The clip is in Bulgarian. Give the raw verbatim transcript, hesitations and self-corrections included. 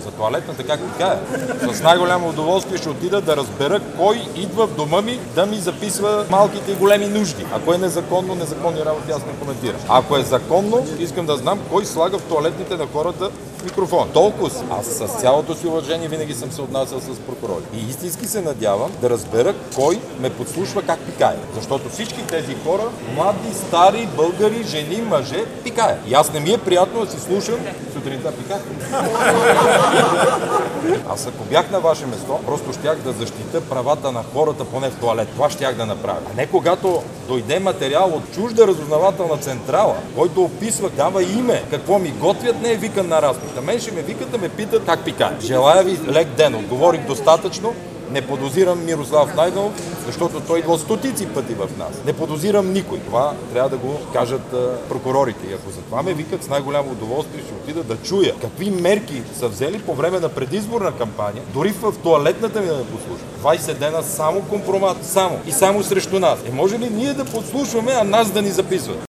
За туалетната как така е? С най-голямо удоволствие ще отида да разбера кой идва в дома ми да ми записва малките и големи нужди. Ако е незаконно, незаконни работи аз не коментирам. Ако е законно, искам да знам кой слага в туалетните на хората микрофон. Толкова си. Аз с цялото си уважение винаги съм се отнасял с прокурори. И истински се надявам да разбера кой ме подслушва как пикае. Защото всички тези хора, млади, стари, българи, жени, мъже, пикае. И аз не ми е приятно да си слушам сутринта пикае. Аз ако бях на ваше место, просто щях да защита правата на хората поне в туалет. Това щях да направя. А не когато дойде материал от чужда разузнавателна централа, който описва, дава име, какво ми готвят, не е викан на разпит. А мен ще ме викат да ме питат как пикае. Желая ви лек ден. Отговорих достатъчно. Не подозирам Мирослав Найденов, защото той идва стотици пъти в нас. Не подозирам никой. Това трябва да го кажат а, прокурорите. И ако за това ме викат, с най-голямо удоволствие ще отида да чуя какви мерки са взели по време на предизборна кампания, дори в туалетната ми да ме подслушат. двайсет дена само компромат, само и само срещу нас. Е, може ли ние да подслушваме, а нас да ни записват?